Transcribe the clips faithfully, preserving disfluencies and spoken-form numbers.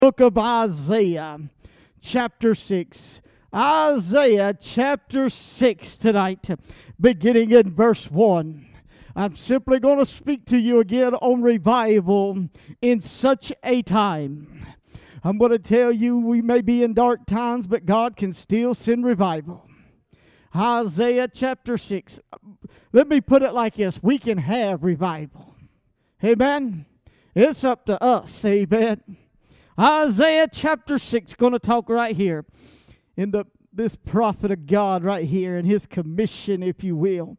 Book of Isaiah, chapter six. Isaiah chapter six tonight, beginning in verse one. I'm simply going to speak to you again on revival in such a time. I'm going to tell you we may be in dark times, but God can still send revival. Isaiah chapter six. Let me put it like this. We can have revival. Amen? It's up to us. Amen? Isaiah chapter six, going to talk right here in the this prophet of God right here in his commission, if you will.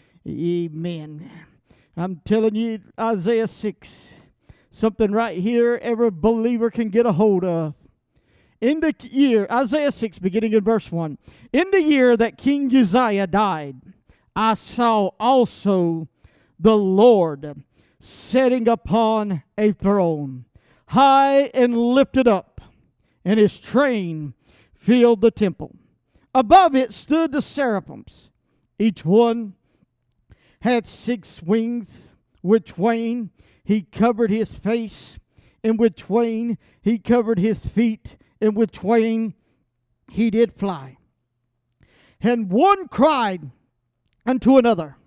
Amen. I'm telling you, Isaiah six, something right here every believer can get a hold of. In the year, Isaiah six, beginning in verse one, in the year that King Uzziah died, I saw also the Lord sitting upon a throne, high and lifted up, and his train filled the temple. Above it stood the seraphims. Each one had six wings. With twain he covered his face, and with twain he covered his feet, and with twain he did fly. And one cried unto another,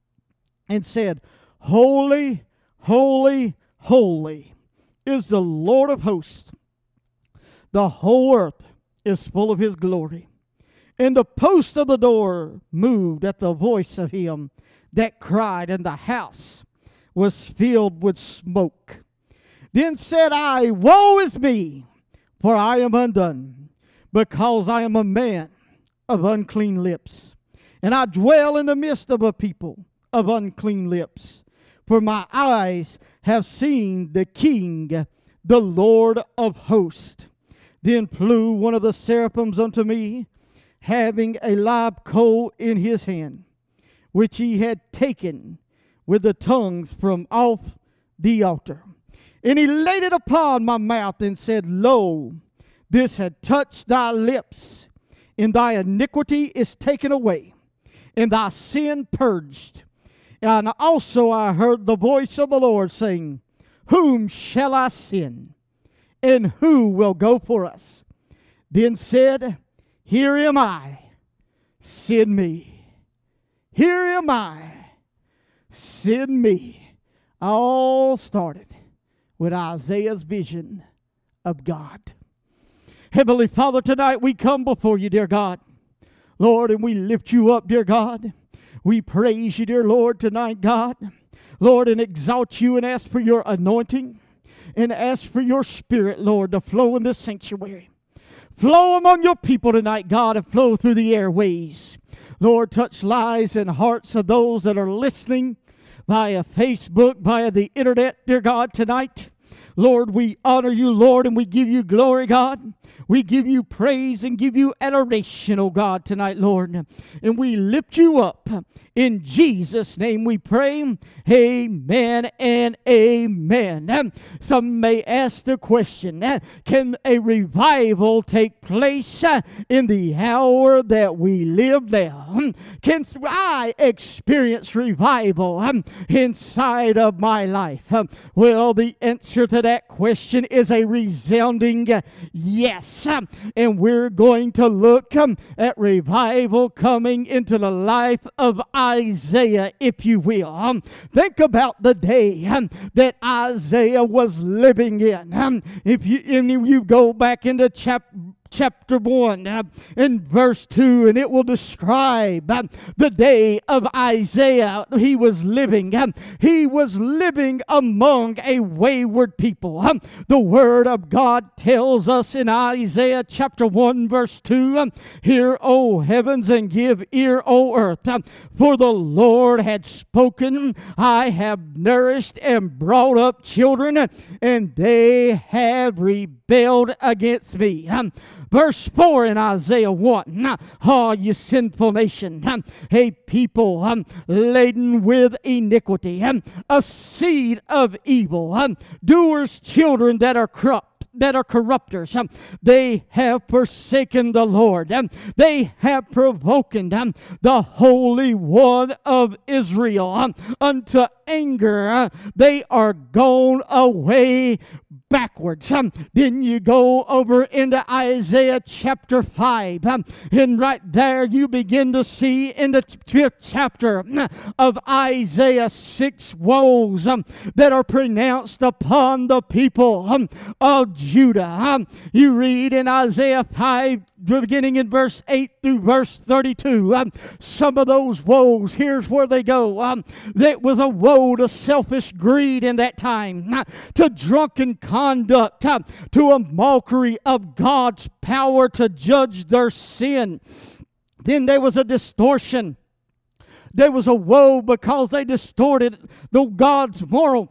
and said, Holy, holy, holy is the Lord of hosts. The whole earth is full of his glory. And the post of the door moved at the voice of him that cried, and the house was filled with smoke. Then said I, Woe is me, for I am undone, because I am a man of unclean lips, and I dwell in the midst of a people of unclean lips. For my eyes have seen the King, the Lord of hosts. Then flew one of the seraphims unto me, having a live coal in his hand, which he had taken with the tongues from off the altar. And he laid it upon my mouth, and said, Lo, this had touched thy lips, and thy iniquity is taken away, and thy sin purged. And also I heard the voice of the Lord saying, Whom shall I send? And who will go for us? Then said, Here am I, send me. Here am I, send me. All started with Isaiah's vision of God. Heavenly Father, tonight we come before you, dear God. Lord, and we lift you up, dear God. We praise you, dear Lord, tonight, God. Lord, and exalt you and ask for your anointing. And ask for your spirit, Lord, to flow in this sanctuary. Flow among your people tonight, God, and flow through the airways. Lord, touch lives and hearts of those that are listening via Facebook, via the internet, dear God, tonight. Lord, we honor you, Lord, and we give you glory, God. We give you praise and give you adoration, oh God, tonight, Lord. And we lift you up. In Jesus' name we pray. Amen and amen. Some may ask the question, can a revival take place in the hour that we live now? Can I experience revival inside of my life? Well, the answer to that question is a resounding yes. And we're going to look at revival coming into the life of Isaiah, if you will. Think about the day that Isaiah was living in. If you, if you go back into chapter chapter one uh, and verse two, and it will describe uh, the day of Isaiah. He was living. Uh, he was living among a wayward people. Um, the Word of God tells us in Isaiah chapter one, verse two, um, Hear, O heavens, and give ear, O earth, um, for the Lord had spoken. I have nourished and brought up children, and they have rebelled against me. Um, Verse four in Isaiah one, Oh, you sinful nation, a people um, laden with iniquity, um, a seed of evil, um, doers' children that are corrupt. that are corrupters. Um, they have forsaken the Lord. Um, they have provoked um, the Holy One of Israel um, unto anger. Uh, they are gone away backwards. Um, then you go over into Isaiah chapter five. Um, and right there you begin to see in the fifth chapter of Isaiah six woes um, that are pronounced upon the people um, of Judah. Um, you read in Isaiah five, beginning in verse eight through verse thirty-two, um, some of those woes, here's where they go. Um, there was a woe to selfish greed in that time, uh, to drunken conduct, uh, to a mockery of God's power to judge their sin. Then there was a distortion. There was a woe because they distorted the God's moral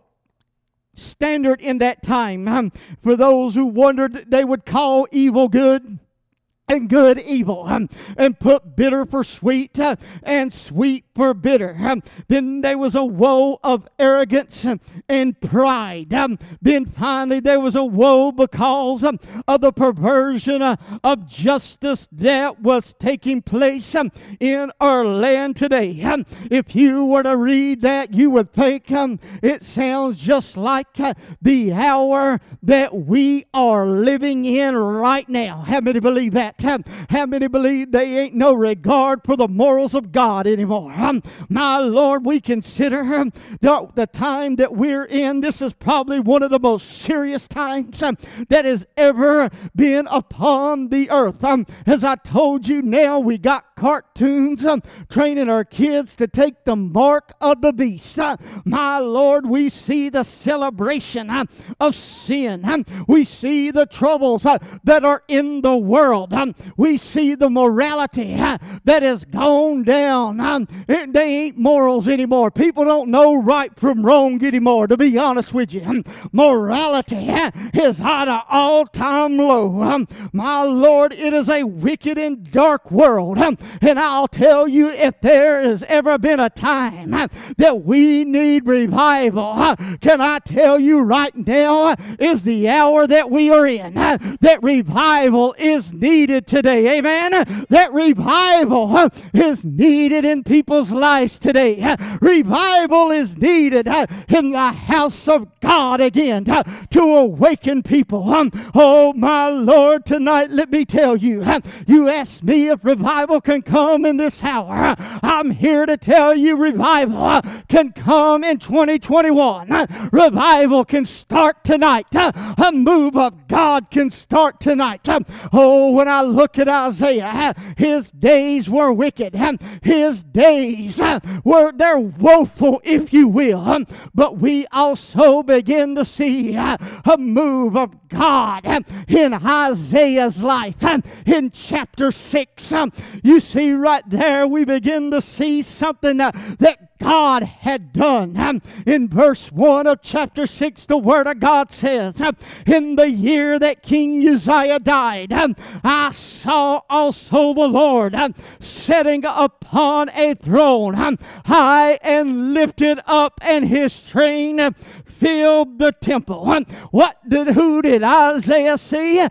standard in that time. Um, for those who wondered, they would call evil good and good evil, um, and put bitter for sweet uh, and sweet for bitter. Um, then there was a woe of arrogance um, and pride. Um, then finally there was a woe because um, of the perversion uh, of justice that was taking place um, in our land today. Um, if you were to read that, you would think um, it sounds just like uh, the hour that we are living in right now. How many believe that? Um, how many believe they ain't no regard for the morals of God anymore? Um, my Lord, we consider um, the, the time that we're in, this is probably one of the most serious times um, that has ever been upon the earth. Um, as I told you, now we got cartoons um, training our kids to take the mark of the beast. Uh, my Lord, we see the celebration uh, of sin. Um, we see the troubles uh, that are in the world. Um, we see the morality uh, that has gone down. Um, it, they ain't morals anymore. People don't know right from wrong anymore, to be honest with you. Um, morality uh, is at an all-time low. Um, my Lord, it is a wicked and dark world. Um, and I'll tell you, if there has ever been a time uh, that we need revival, uh, can I tell you right now uh, is the hour that we are in. Uh, that revival is needed today. Amen. That revival uh, is needed in people's lives today. Uh, revival is needed uh, in the house of God again uh, to awaken people. Um, oh, my Lord, tonight, let me tell you, uh, you asked me if revival can come in this hour. Uh, I'm here to tell you revival uh, can come in twenty twenty-one. Uh, revival can start tonight. Uh, a move of God can start tonight. Um, oh, when I look at Isaiah, uh, his days were wicked. Um, his days uh, were, they're woeful, if you will. Um, but we also begin to see uh, a move of God um, in Isaiah's life. Um, in chapter six, um, you see right there, we begin to see something uh, that God had done. Um, in verse one of chapter six, the word of God says, um, in the year that King Uzziah died, um, I saw also the Lord um, sitting upon a throne, um, high and lifted up, and his train um, filled the temple. Um, what did, who did Isaiah see?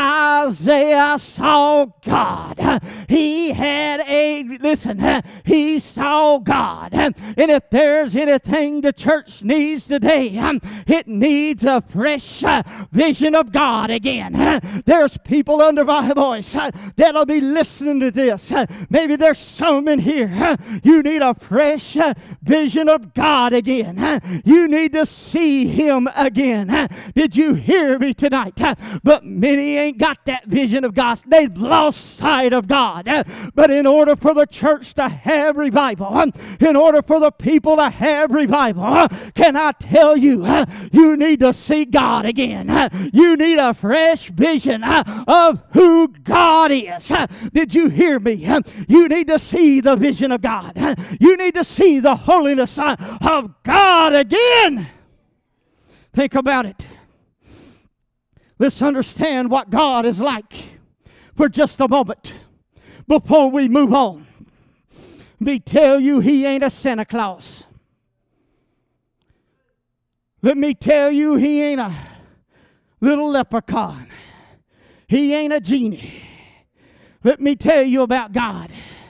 Isaiah saw God. Uh, he had a, listen, uh, he saw God. Um, and if there's anything the church needs today, um, it needs a fresh uh, vision of God again. Uh, there's people under my voice uh, that'll be listening to this. Uh, maybe there's some in here. Uh, you need a fresh uh, vision of God again. Uh, you need to see Him again. Uh, did you hear me tonight? Uh, but many ain't got that vision of God. They've lost sight of God. Uh, but in order for the church to have revival, um, in order for the people to have revival, uh, can I tell you, uh, you need to see God again. Uh, you need a fresh vision uh, of who God is. Uh, did you hear me? Uh, you need to see the vision of God. Uh, you need to see the holiness uh, of God again. Think about it. Let's understand what God is like for just a moment before we move on. Me tell you, He ain't a Santa Claus. Let me tell you, He ain't a little leprechaun. He ain't a genie. Let me tell you about God.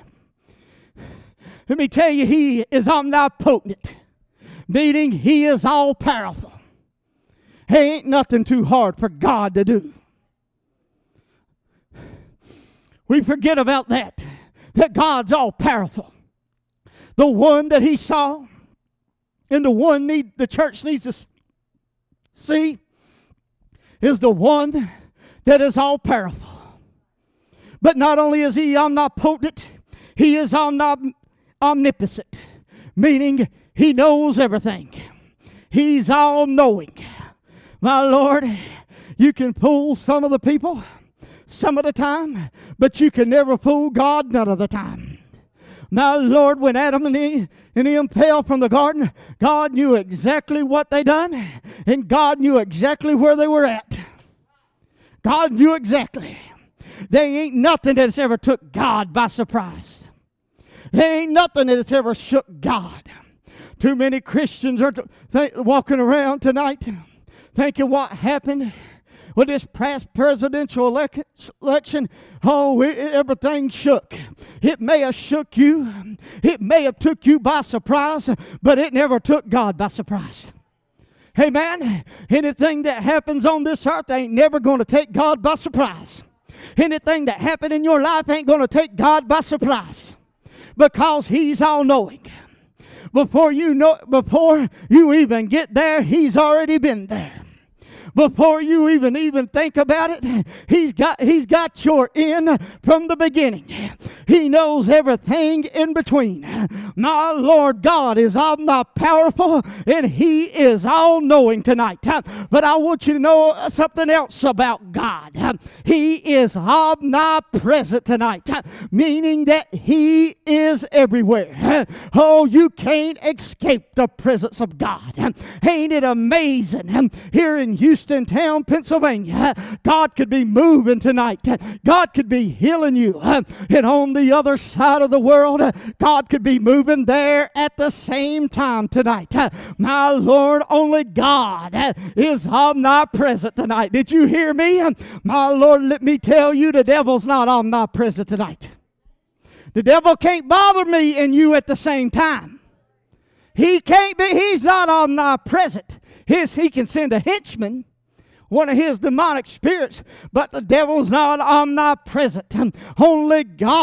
Let me tell you, He is omnipotent, meaning He is all-powerful. Ain't nothing too hard for God to do. We forget about that, that God's all-powerful. The one that He saw, and the one need, the church needs to see, is the one that is all-powerful. But not only is He omnipotent, He is omni- omnipotent, meaning He knows everything. He's all-knowing. My Lord, you can fool some of the people some of the time, but you can never fool God none of the time. My Lord, when Adam and Eve, and Eve fell from the garden, God knew exactly what they done, and God knew exactly where they were at. God knew exactly. There ain't nothing that's ever took God by surprise. There ain't nothing that's ever shook God. Too many Christians are th- walking around tonight thinking what happened with this past presidential elec- election. Oh, it, everything shook. It may have shook you. It may have took you by surprise, but it never took God by surprise. Amen. Anything that happens on this earth ain't never going to take God by surprise. Anything that happened in your life ain't going to take God by surprise, because He's all-knowing. Before you know, before you even get there, He's already been there. Before you even even think about it, He's got He's got your end from the beginning. He knows everything in between. My Lord God is omnipowerful, and He is all-knowing tonight. But I want you to know something else about God. He is omnipresent tonight, meaning that He is everywhere. Oh, you can't escape the presence of God. Ain't it amazing? Here in Houston town, Pennsylvania, God could be moving tonight. God could be healing you. And on the other side of the world, God could be moving there at the same time tonight. My Lord, only God is omnipresent tonight. Did you hear me? My Lord, let me tell you, the devil's not omnipresent tonight. The devil can't bother me and you at the same time. He can't be, he's not omnipresent. His, he can send a henchman, one of his demonic spirits, but the devil's not omnipresent. Only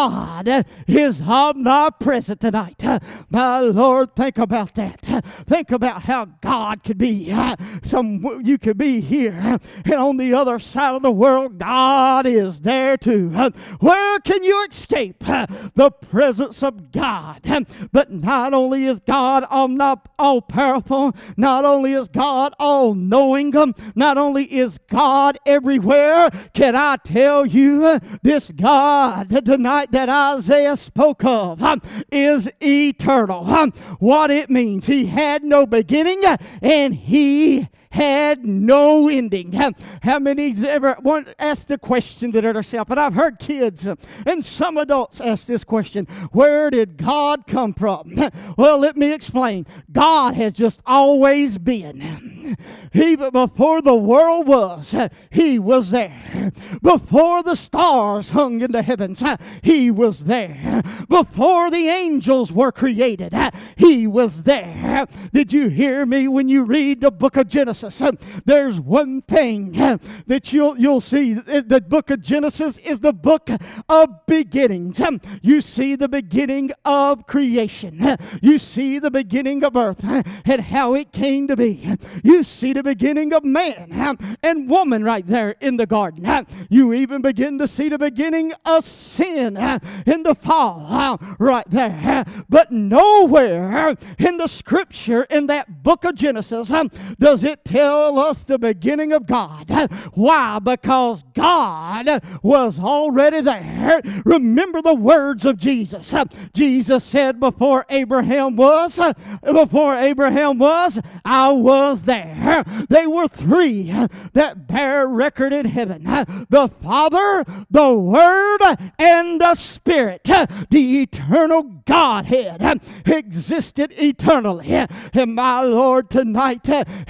God is omnipresent tonight. My Lord, think about that. Think about how God could be. Some you could be here, and on the other side of the world, God is there too. Where can you escape the presence of God? But not only is God all-powerful, not only is God all-knowing, not only is God everywhere, can I tell you, this God tonight that Isaiah spoke of is eternal. What it means, He had no beginning and He had no ending. How many ever want ask the question to themselves? And I've heard kids and some adults ask this question: where did God come from? Well, let me explain. God has just always been. Even before the world was, He was there. Before the stars hung in the heavens, He was there. Before the angels were created, He was there. Did you hear me when you read the book of Genesis? There's one thing that you'll you'll see. The book of Genesis is the book of beginnings. You see the beginning of creation. You see the beginning of earth and how it came to be. You see the beginning of man and woman right there in the garden. You even begin to see the beginning of sin in the fall right there. But nowhere in the scripture in that book of Genesis does it tell us the beginning of God. Why? Because God was already there. Remember the words of Jesus. Jesus said, before Abraham was, before Abraham was, I was there. They were three that bear record in heaven: the Father, the Word, and the Spirit. The eternal Godhead existed eternally. And my Lord, tonight, heaven and earth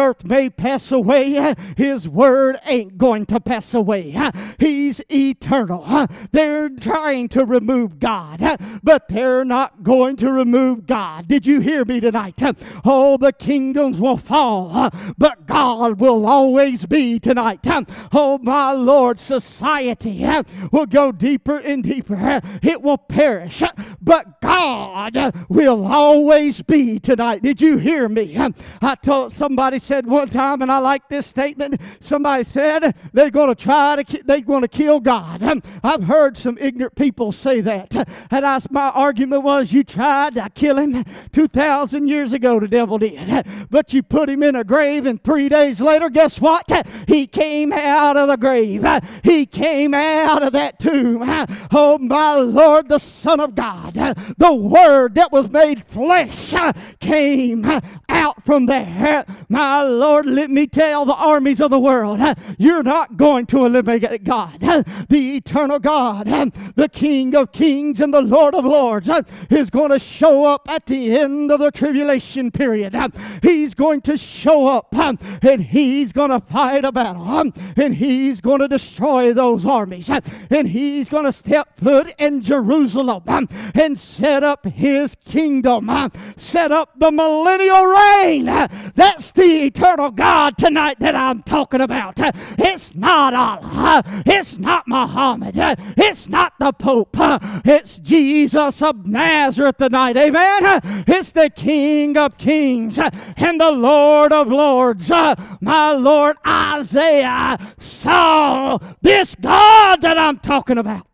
earth may pass away, His word ain't going to pass away. He's eternal. They're trying to remove God, but they're not going to remove God. Did you hear me tonight? Oh, the kingdoms will fall, but God will always be tonight. Oh, my Lord, society will go deeper and deeper. It will perish, but God will always be tonight. Did you hear me? I told somebody said one time, and I like this statement. Somebody said they're going to try to they're going to kill God. I've heard some ignorant people say that, and I, my argument was, you tried to kill him two thousand years ago. The devil did, but you put him in a grave, and three days later, guess what? He came out of the grave. He came out of that tomb. Oh, my Lord, the Son of God, the Word that was made flesh, came out from there. My Lord, let me tell the armies of the world, you're not going to eliminate God. The eternal God, the King of kings and the Lord of lords, is going to show up at the end of the tribulation period. He's going to show up, and He's going to fight a battle, and He's going to destroy those armies, and He's going to step foot in Jerusalem and set up His kingdom, set up the millennial reign. That's the eternal God tonight that I'm talking about. It's not Allah. It's not Muhammad. It's not the Pope. It's Jesus of Nazareth tonight. Amen. It's the King of kings and the Lord of lords. My Lord, Isaiah saw this God that I'm talking about.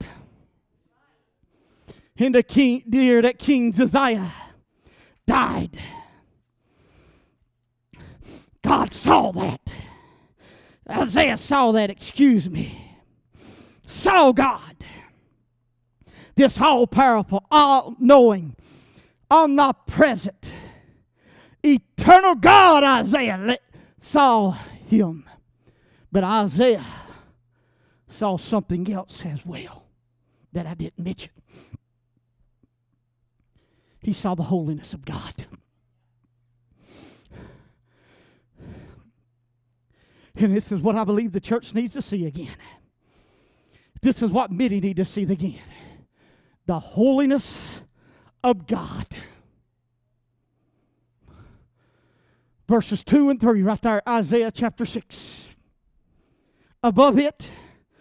And the king, dear, that King Uzziah died. God saw that. Isaiah saw that, excuse me. Saw God. This all-powerful, all-knowing, omnipresent, eternal God, Isaiah saw Him. But Isaiah saw something else as well that I didn't mention. He saw the holiness of God. And this is what I believe the church needs to see again. This is what many need to see again. The holiness of God. Verses two and three right there, Isaiah chapter six. Above it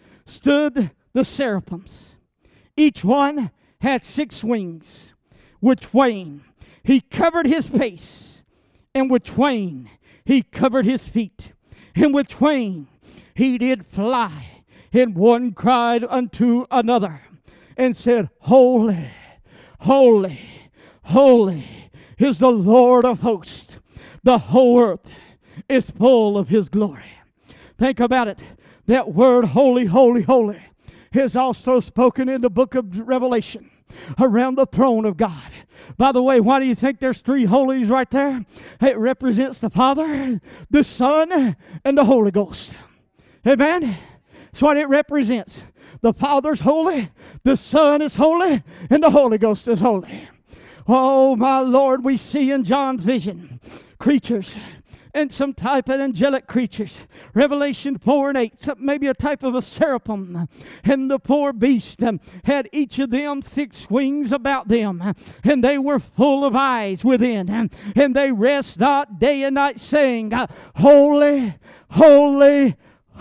stood the seraphims. Each one had six wings. With twain he covered his face, and with twain he covered his feet, and with twain he did fly. And one cried unto another, and said, Holy, holy, holy is the Lord of hosts. The whole earth is full of His glory. Think about it. That word holy, holy, holy is also spoken in the book of Revelation around the throne of God. By the way, why do you think there's three holies right there? It represents the Father, the Son, and the Holy Ghost. Amen? That's what it represents. The Father's holy, the Son is holy, and the Holy Ghost is holy. Oh, my Lord, we see in John's vision creatures and some type of angelic creatures. Revelation four and eight, some, maybe a type of a seraphim. And the poor beast um, had each of them six wings about them, and they were full of eyes within. Um, and they rest not day and night, saying, Holy, holy,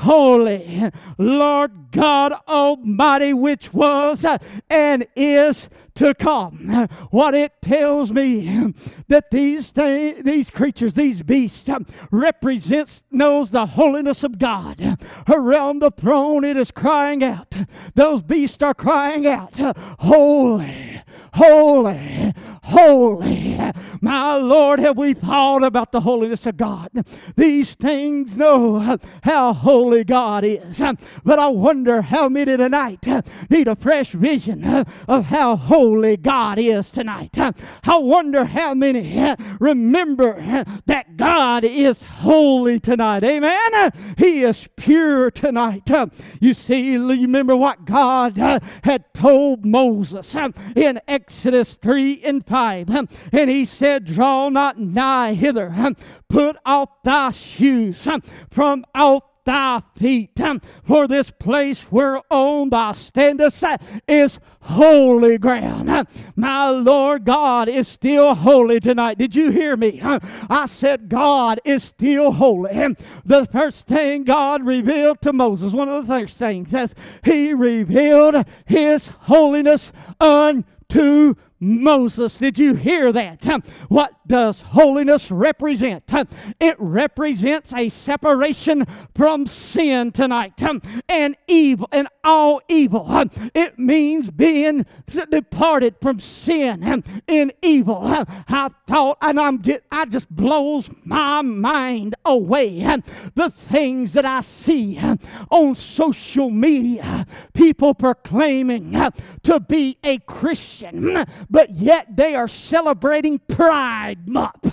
holy, Lord God Almighty, which was uh, and is to come. What it tells me that these things, these creatures, these beasts, um, represents, knows the holiness of God. Around the throne it is crying out. Those beasts are crying out, Holy, holy, holy. My Lord, have we thought about the holiness of God? These things know how holy God is. But I wonder how many tonight need a fresh vision of how holy God is tonight. I wonder how many remember that God is holy tonight. Amen? He is pure tonight. You see, you remember what God had told Moses in Exodus three and five. five. And he said, draw not nigh hither. Put off thy shoes from off thy feet, for this place whereon thou standest is holy ground. My Lord God is still holy tonight. Did you hear me? I said God is still holy. The first thing God revealed to Moses, one of the first things, says he revealed his holiness unto Moses. Did you hear that? What does holiness represent? It represents a separation from sin tonight and evil and all evil. It means being departed from sin and evil. I thought, and I'm get, I just blows my mind away. The things that I see on social media, people proclaiming to be a Christian, but yet they are celebrating Pride Month.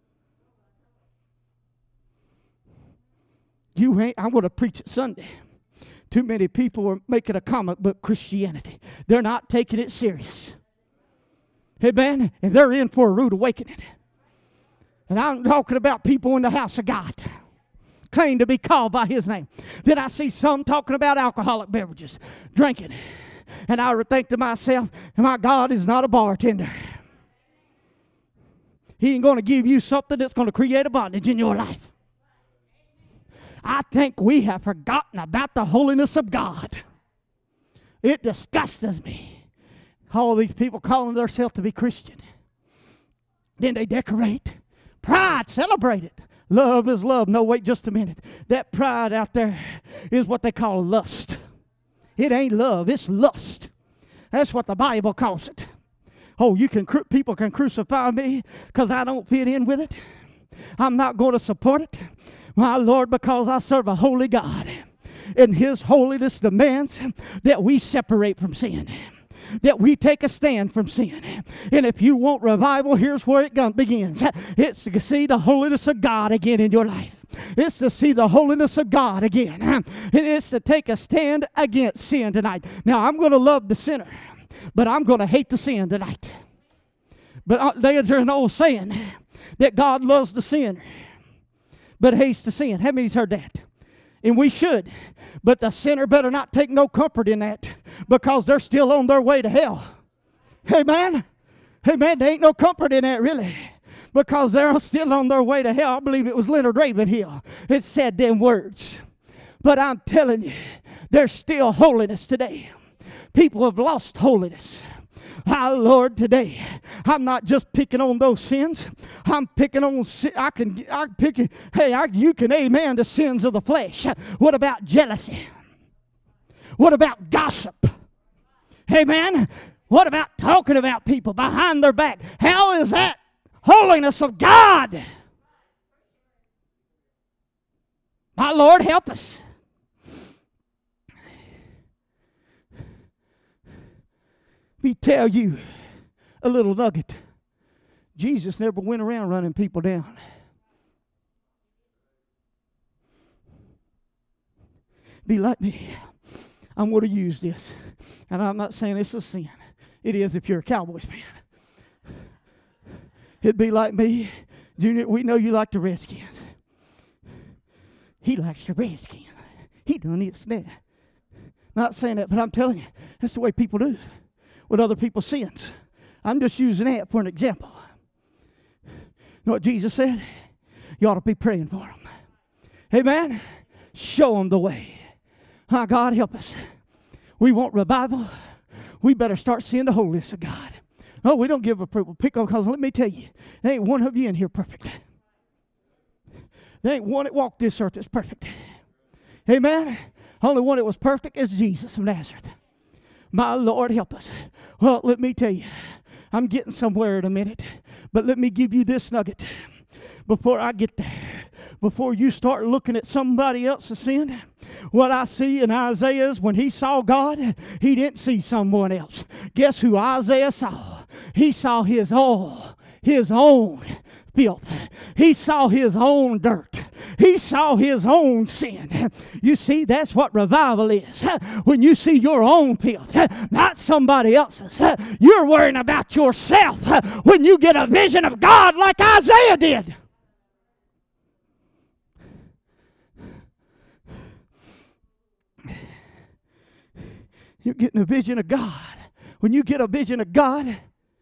You ain't, I'm going to preach it Sunday. Too many people are making a comic book Christianity. They're not taking it serious. Amen? And they're in for a rude awakening. And I'm talking about people in the house of God, claim to be called by His name. Then I see some talking about alcoholic beverages, drinking. And I would think to myself, my God is not a bartender. He ain't going to give you something that's going to create a bondage in your life. I think we have forgotten about the holiness of God. It disgusts me. All these people calling themselves to be Christian. Then they decorate. Pride, celebrate it. Love is love. No, wait just a minute. That pride out there is what they call lust. It ain't love, it's lust. That's what the Bible calls it. Oh, you can people can crucify me because I don't fit in with it. I'm not going to support it, my Lord, because I serve a holy God. And His holiness demands that we separate from sin, that we take a stand from sin. And if you want revival, here's where it begins. It's to see the holiness of God again in your life. It's to see the holiness of God again. And it's to take a stand against sin tonight. Now, I'm going to love the sinner, but I'm going to hate the sin tonight. But uh, there's an old saying that God loves the sinner, but hates the sin. How many's heard that? And we should. But the sinner better not take no comfort in that, because they're still on their way to hell. Amen? Amen. There ain't no comfort in that, really, because they're still on their way to hell. I believe it was Leonard Ravenhill. It said them words. But I'm telling you, there's still holiness today. People have lost holiness. Our Lord, today, I'm not just picking on those sins. I'm picking on, I can, I pick, hey, I, you can amen the sins of the flesh. What about jealousy? What about gossip? Amen? What about talking about people behind their back? How is that holiness of God? My Lord, help us. Me tell you a little nugget. Jesus never went around running people down. Be like me. I'm going to use this. And I'm not saying it's a sin. It is if you're a Cowboys fan. It'd be like me. Junior, we know you like the Redskins. He likes the Redskins. He done it now. Not saying that, but I'm telling you, that's the way people do with other people's sins. I'm just using that for an example. You know what Jesus said? You ought to be praying for them. Amen? Show them the way. Oh, God, help us. We want revival. We better start seeing the holiness of God. Oh, we don't give approval. Pick up, because let me tell you, there ain't one of you in here perfect. There ain't one that walked this earth that's perfect. Amen? Only one that was perfect is Jesus of Nazareth. My Lord, help us. Well, let me tell you, I'm getting somewhere in a minute, but let me give you this nugget before I get there. Before you start looking at somebody else's sin, what I see in Isaiah is when he saw God, he didn't see someone else. Guess who Isaiah saw? He saw his all, his own filth. He saw his own dirt. He saw his own sin. You see, that's what revival is. When you see your own filth, not somebody else's. You're worrying about yourself when you get a vision of God like Isaiah did. You're getting a vision of God. When you get a vision of God,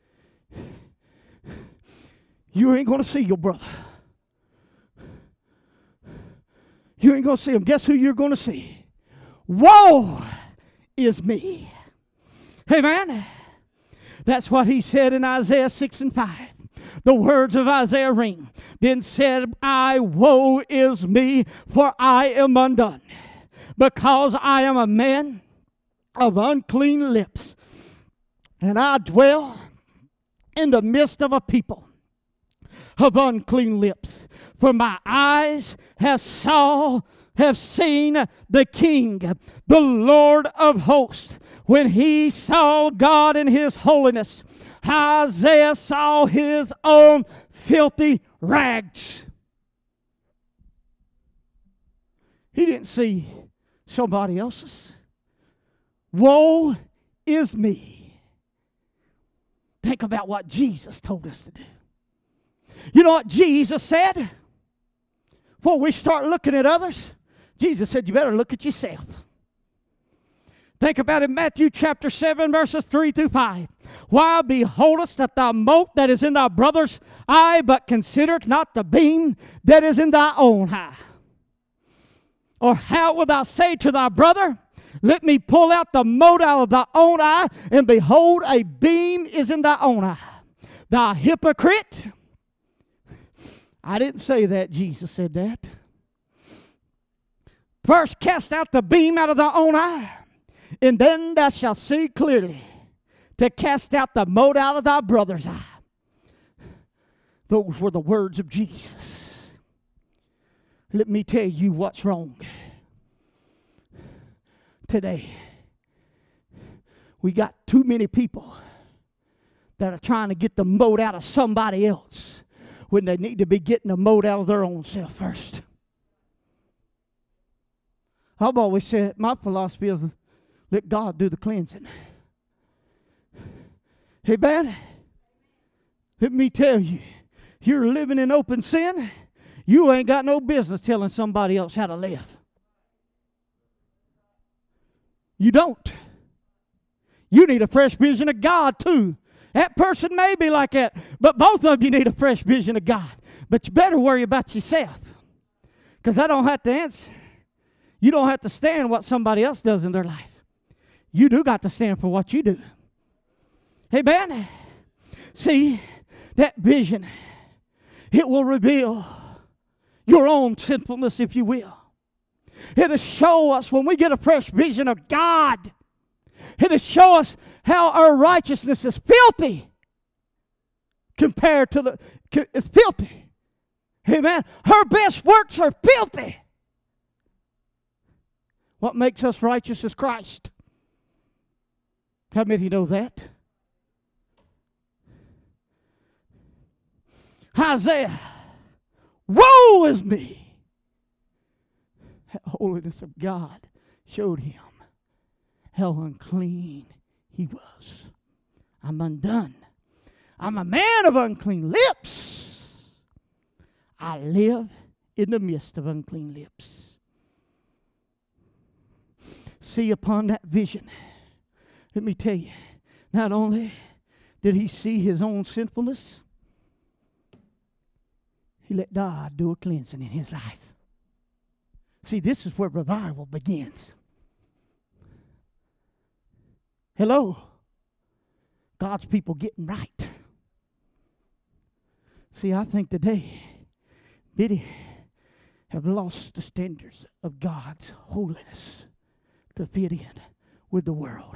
you ain't going to see your brother. You ain't going to see him. Guess who you're going to see? Woe is me. Amen. That's what he said in Isaiah six and five. The words of Isaiah ring. Then said I, woe is me, for I am undone, because I am a man of unclean lips, and I dwell in the midst of a people of unclean lips. For my eyes have saw, have seen the King, the Lord of hosts. When he saw God in his holiness, Isaiah saw his own filthy rags. He didn't see somebody else's. Woe is me. Think about what Jesus told us to do. You know what Jesus said? Before we start looking at others, Jesus said, you better look at yourself. Think about it in Matthew chapter seven, verses three through five. Why beholdest that thy mote that is in thy brother's eye, but considerest not the beam that is in thy own eye? Or how wilt thou say to thy brother, let me pull out the mote out of thy own eye, and behold, a beam is in thy own eye? Thou hypocrite. I didn't say that. Jesus said that. First cast out the beam out of thy own eye, and then thou shalt see clearly to cast out the mote out of thy brother's eye. Those were the words of Jesus. Let me tell you what's wrong today. We got too many people that are trying to get the mote out of somebody else when they need to be getting the mote out of their own self first. I've always said, my philosophy is let God do the cleansing. Amen? Let me tell you, you're living in open sin, you ain't got no business telling somebody else how to live. You don't. You need a fresh vision of God too. That person may be like that, but both of you need a fresh vision of God. But you better worry about yourself, because I don't have to answer. You don't have to stand what somebody else does in their life. You do got to stand for what you do. Amen? See, that vision, it will reveal your own sinfulness, if you will. It'll show us when we get a fresh vision of God. It'll show us how our righteousness is filthy compared to the, it's filthy. Amen. Her best works are filthy. What makes us righteous is Christ. How many know that? Isaiah, woe is me. The holiness of God showed him how unclean he was. I'm undone. I'm a man of unclean lips. I live in the midst of unclean lips. See, upon that vision, let me tell you, not only did he see his own sinfulness, he let God do a cleansing in his life. See, this is where revival begins. Hello? God's people getting right. See, I think today, many have lost the standards of God's holiness to fit in with the world.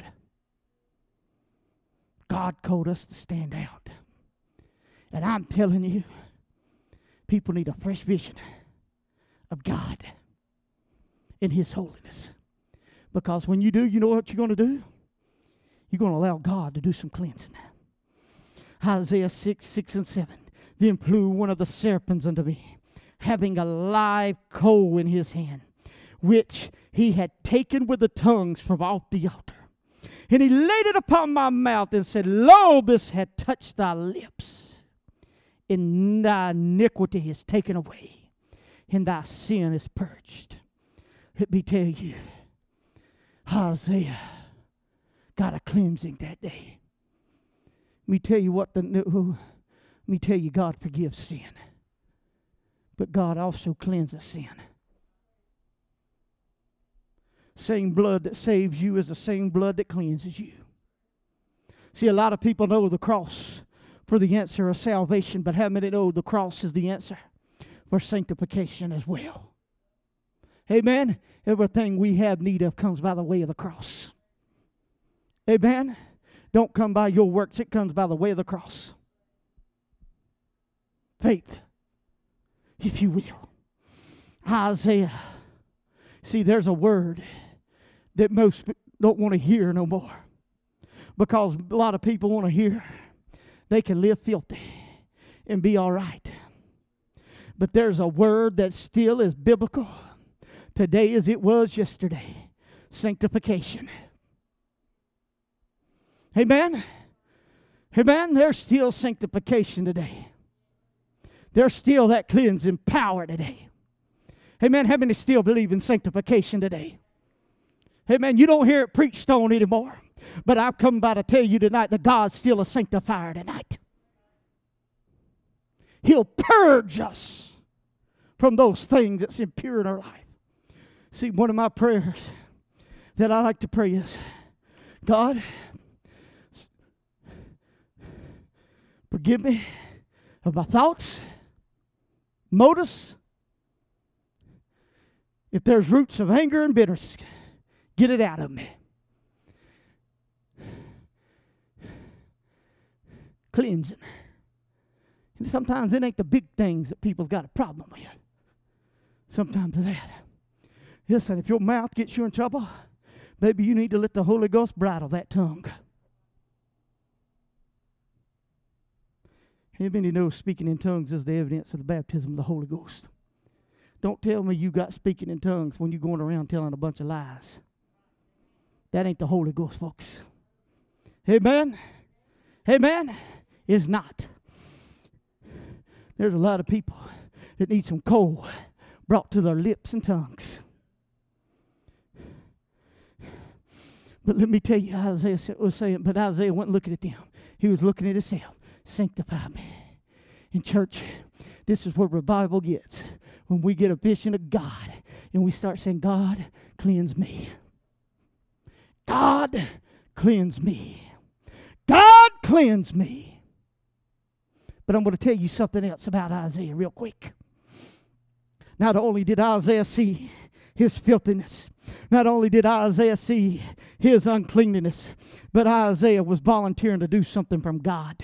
God called us to stand out. And I'm telling you, people need a fresh vision of God in His holiness. Because when you do, you know what you're going to do? You're going to allow God to do some cleansing. Isaiah six, six and seven. Then flew one of the serpents unto me, having a live coal in his hand, which he had taken with the tongues from off the altar. And he laid it upon my mouth and said, Lo, this hath touched thy lips, and thy iniquity is taken away, and thy sin is purged. Let me tell you, Isaiah got a cleansing that day. Let me tell you what the let me tell you, God forgives sin, but God also cleanses sin. Same blood that saves you is the same blood that cleanses you. See, a lot of people know the cross for the answer of salvation, but how many know the cross is the answer for sanctification as well? Amen? Everything we have need of comes by the way of the cross. Amen? Don't come by your works. It comes by the way of the cross. Faith, if you will. Isaiah. See, there's a word that most don't want to hear no more, because a lot of people want to hear they can live filthy and be all right. But there's a word that still is biblical today as it was yesterday. Sanctification. Amen? Amen? There's still sanctification today. There's still that cleansing power today. Amen? How many still believe in sanctification today? Amen? You don't hear it preached on anymore. But I've come by to tell you tonight that God's still a sanctifier tonight. He'll purge us from those things that's impure in our life. See, one of my prayers that I like to pray is, God, forgive me of my thoughts, motives. If there's roots of anger and bitterness, get it out of me. Cleansing. And sometimes it ain't the big things that people's got a problem with. Sometimes it's that. Listen, if your mouth gets you in trouble, maybe you need to let the Holy Ghost bridle that tongue. Anybody knows speaking in tongues is the evidence of the baptism of the Holy Ghost? Don't tell me you got speaking in tongues when you're going around telling a bunch of lies. That ain't the Holy Ghost, folks. Amen? Amen? It's not. There's a lot of people that need some coal brought to their lips and tongues. But let me tell you, Isaiah was saying, but Isaiah wasn't looking at them. He was looking at himself. Sanctify me. In church, this is where revival gets. When we get a vision of God and we start saying, God, cleanse me. God, cleanse me. God, cleanse me. But I'm going to tell you something else about Isaiah real quick. Not only did Isaiah see his filthiness, not only did Isaiah see his uncleanness, but Isaiah was volunteering to do something from God.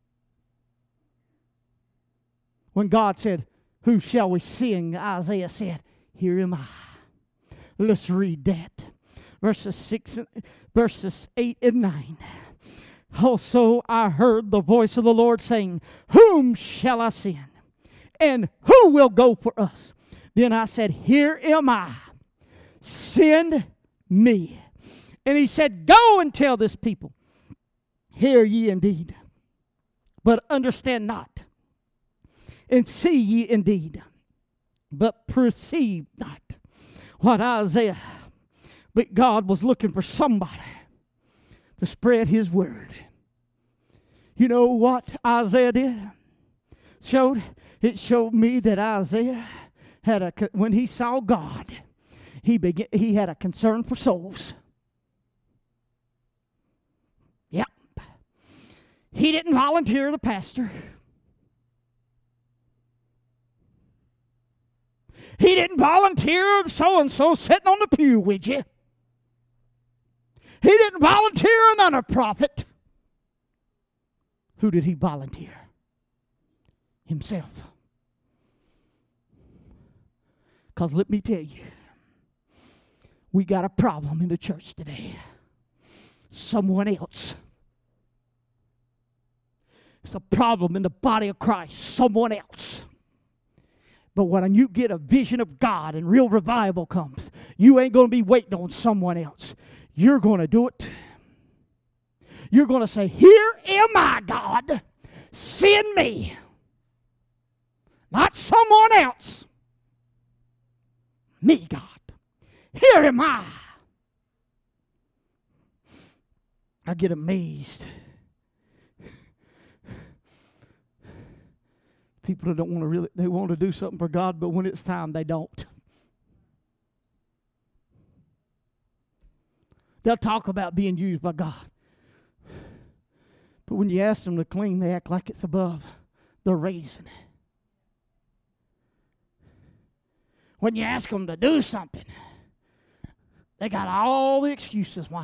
When God said, who shall we sing? Isaiah said, here am I. Let's read that. Verses six, verses eight and nine. Also I heard the voice of the Lord saying, whom shall I send? And who will go for us? Then I said, here am I. Send me. And he said, go and tell this people, hear ye indeed, but understand not. And see ye indeed, but perceive not. What Isaiah, but God was looking for somebody to spread his word. You know what Isaiah did? Showed it showed me that Isaiah had a when he saw God, he began he had a concern for souls. Yep. He didn't volunteer the pastor. He didn't volunteer so-and-so sitting on the pew with you. He didn't volunteer another prophet. Who did he volunteer? Himself. Because let me tell you, we got a problem in the church today. Someone else It's a problem in the body of Christ. Someone else. But when you get a vision of God and real revival comes, you ain't going to be waiting on someone else. You're going to do it. You're going to say, here am I, God. Send me. Not someone else. Me, God. Here am I. I get amazed. People that don't want to really, they want to do something for God, but when it's time, they don't. They'll talk about being used by God. But when you ask them to clean, they act like it's above the raising. When you ask them to do something, they got all the excuses why.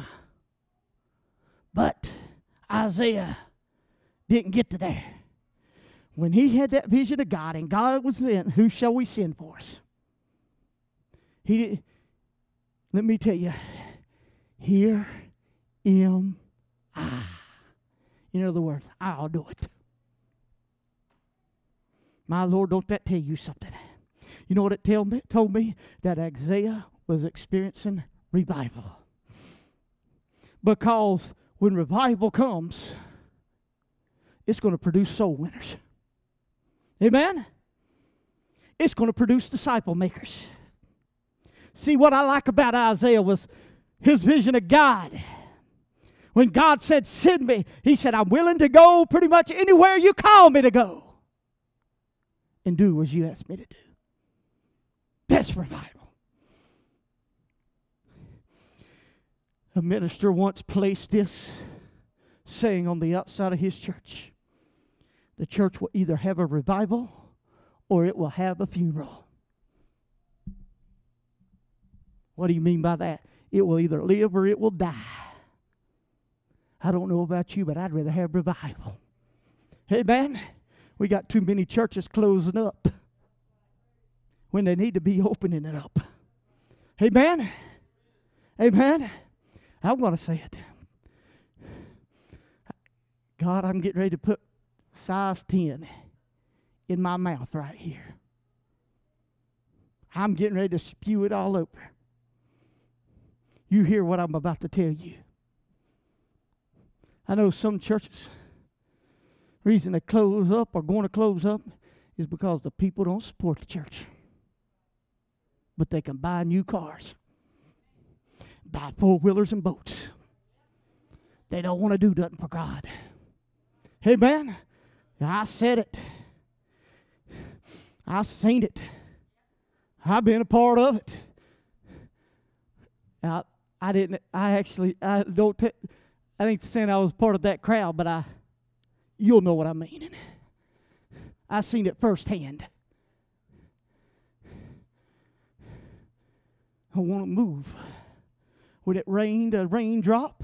But Isaiah didn't get to there. When he had that vision of God and God was in, who shall we send for us? He did, let me tell you, here am I. In other words, I'll do it. My Lord, don't that tell you something? You know what it tell me, told me? That Isaiah was experiencing revival. Because when revival comes, it's going to produce soul winners. Amen? It's going to produce disciple makers. See, what I like about Isaiah was his vision of God. When God said, send me, he said, I'm willing to go pretty much anywhere you call me to go. And do as you ask me to do. That's revival. A minister once placed this saying on the outside of his church. The church will either have a revival or it will have a funeral. What do you mean by that? It will either live or it will die. I don't know about you, but I'd rather have revival. Amen? We got too many churches closing up when they need to be opening it up. Amen? Amen? I'm going to say it. God, I'm getting ready to put size ten in my mouth right here. I'm getting ready to spew it all over. You hear what I'm about to tell you. I know some churches, the reason they close up or going to close up is because the people don't support the church. But they can buy new cars, buy four-wheelers and boats. They don't want to do nothing for God. Amen? I said it. I seen it. I've been a part of it. I, I didn't, I actually, I don't, t- I ain't saying I was part of that crowd, but I, you'll know what I mean. I seen it firsthand. I want to move. When it rained, a raindrop,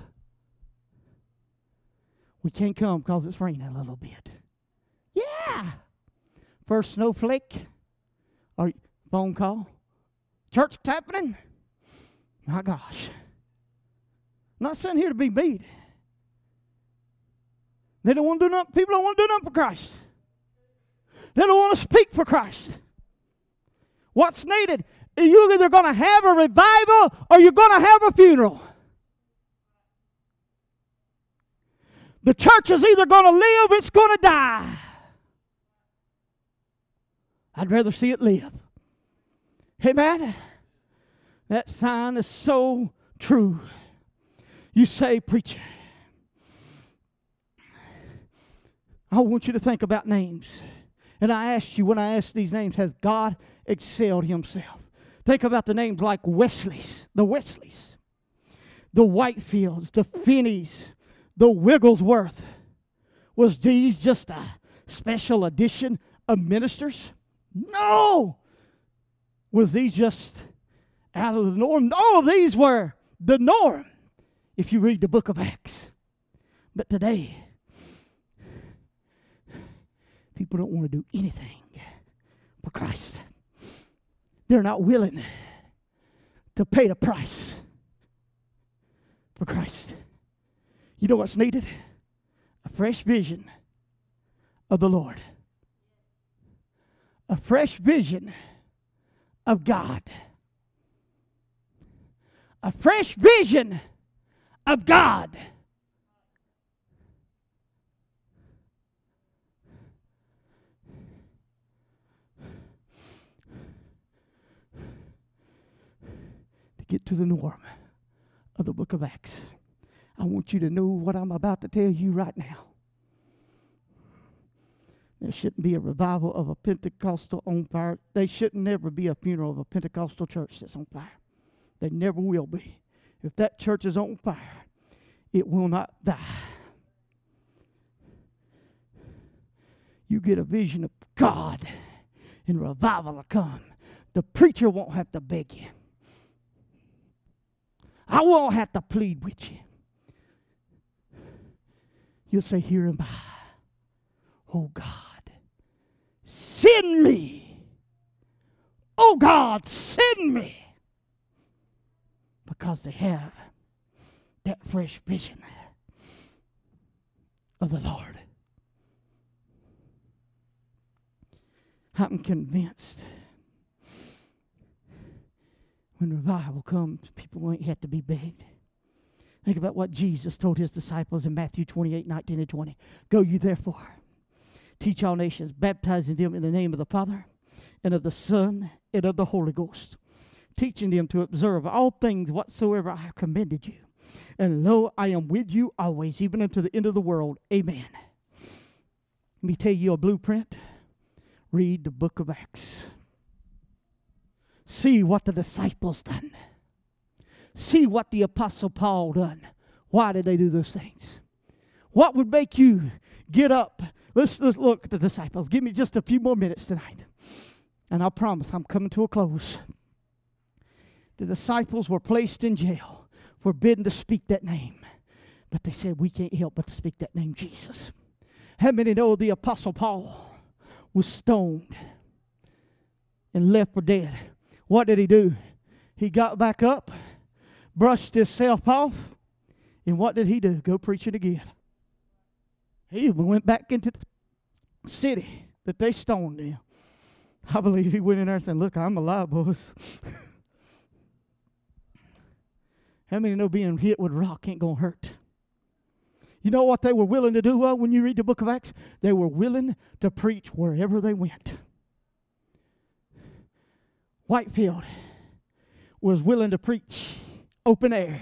we can't come because it's raining a little bit. Yeah. First snowflake or phone call. Church happening. My gosh. I'm not sitting here to be mean. They don't want to do nothing. People don't want to do nothing for Christ. They don't want to speak for Christ. What's needed? You're either going to have a revival or you're going to have a funeral. The church is either going to live or it's going to die. I'd rather see it live. Amen? That sign is so true. You say, preacher, I want you to think about names. And I asked you, when I asked these names, has God excelled himself? Think about the names like Wesley's, the Wesleys, the Whitefields, the Finneys, the Wigglesworth. Was these just a special edition of ministers? No! Was these just out of the norm? All of these were the norm if you read the book of Acts. But today, people don't want to do anything for Christ. They're not willing to pay the price for Christ. You know what's needed? A fresh vision of the Lord. A fresh vision of God. A fresh vision of God. To get to the norm of the book of Acts, I want you to know what I'm about to tell you right now. There shouldn't be a revival of a Pentecostal on fire. There shouldn't never be a funeral of a Pentecostal church that's on fire. There never will be. If that church is on fire, it will not die. You get a vision of God and revival will come. The preacher won't have to beg you. I won't have to plead with you. You'll say, here am I. Oh God, send me. Oh God, send me. Because they have that fresh vision of the Lord. I'm convinced when revival comes, people won't have to be begged. Think about what Jesus told his disciples in Matthew twenty-eight, nineteen and twenty. Go you therefore, teach all nations, baptizing them in the name of the Father, and of the Son, and of the Holy Ghost, teaching them to observe all things whatsoever I have commanded you. And lo, I am with you always, even unto the end of the world. Amen. Let me tell you a blueprint. Read the book of Acts. See what the disciples done. See what the Apostle Paul done. Why did they do those things? What would make you get up? Let's, let's look at the disciples. Give me just a few more minutes tonight. And I promise I'm coming to a close. The disciples were placed in jail, forbidden to speak that name. But they said, we can't help but to speak that name, Jesus. How many know the Apostle Paul was stoned and left for dead? What did he do? He got back up, brushed himself off, and what did he do? Go preach it again. He went back into the city that they stoned him. I believe he went in there and said, look, I'm alive, boys. How many know being hit with a rock ain't going to hurt? You know what they were willing to do uh, when you read the book of Acts? They were willing to preach wherever they went. Whitefield was willing to preach open air.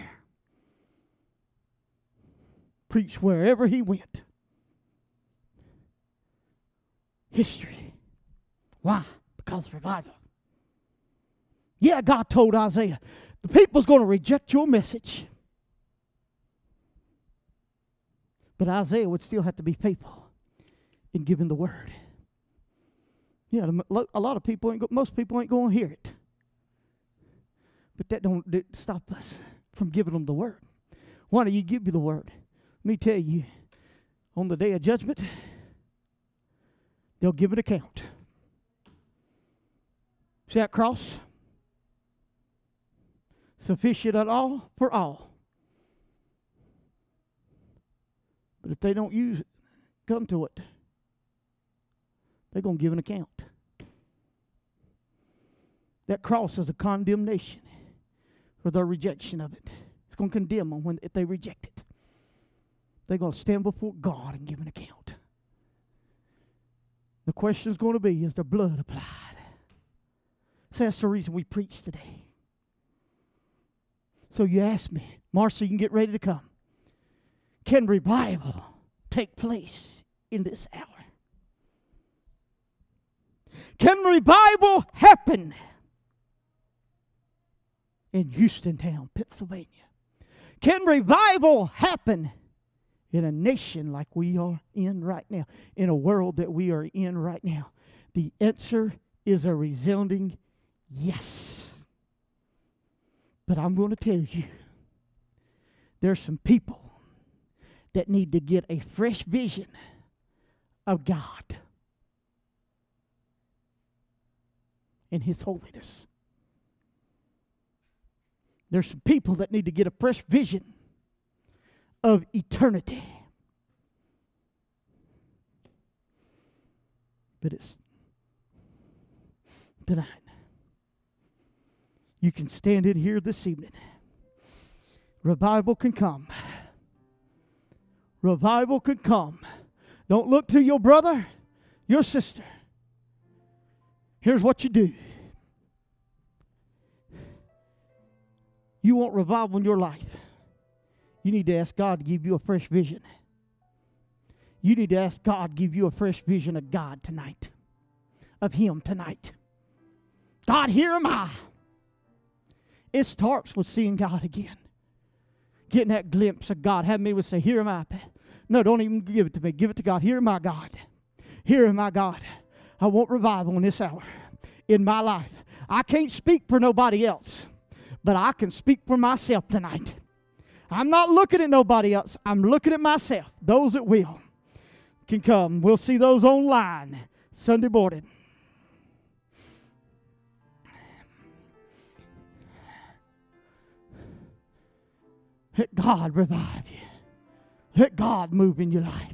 Preach wherever he went. History. Why? Because of revival. Yeah, God told Isaiah, the people's going to reject your message. But Isaiah would still have to be faithful in giving the word. Yeah, a lot of people, ain't go, most people ain't going to hear it. But that don't stop us from giving them the word. Why don't you give me the word? Let me tell you, on the day of judgment, they'll give an account. See that cross? Sufficient at all for all. But if they don't use it, come to it, they're going to give an account. That cross is a condemnation for their rejection of it. It's going to condemn them when, if they reject it. They're going to stand before God and give an account. The question is going to be, is there blood applied? So that's the reason we preach today. So you ask me, Marcia, you can get ready to come. Can revival take place in this hour? Can revival happen in Houstontown, Pennsylvania? Can revival happen in a nation like we are in right now, in a world that we are in right now? The answer is a resounding yes. But I'm going to tell you, there's some people that need to get a fresh vision of God and His holiness. There's some people that need to get a fresh vision of eternity. But it's tonight. You can stand in here this evening. Revival can come. Revival can come. Don't look to your brother, your sister. Here's what you do. You want revival in your life. You need to ask God to give you a fresh vision. You need to ask God to give you a fresh vision of God tonight. Of Him tonight. God, here am I. It starts with seeing God again. Getting that glimpse of God. Have me would say, here am I. No, don't even give it to me. Give it to God. Here am I, God. Here am I, God. I want revival in this hour. In my life. I can't speak for nobody else. But I can speak for myself tonight. I'm not looking at nobody else. I'm looking at myself. Those that will can come. We'll see those online Sunday morning. Let God revive you. Let God move in your life.